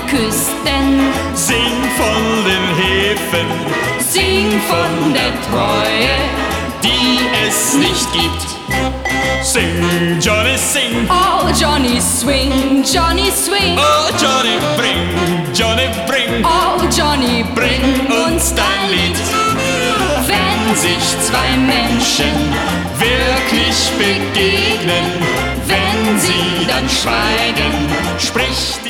Küsten. Sing von den Häfen, Sing von der Treue, die es nicht gibt. Sing, Johnny, sing. Oh Johnny swing, Johnny swing. Oh Johnny, bring. Oh Johnny, bring uns dein Lied. Wenn sich zwei Menschen Wirklich begegnen, wenn sie dann schweigen, spricht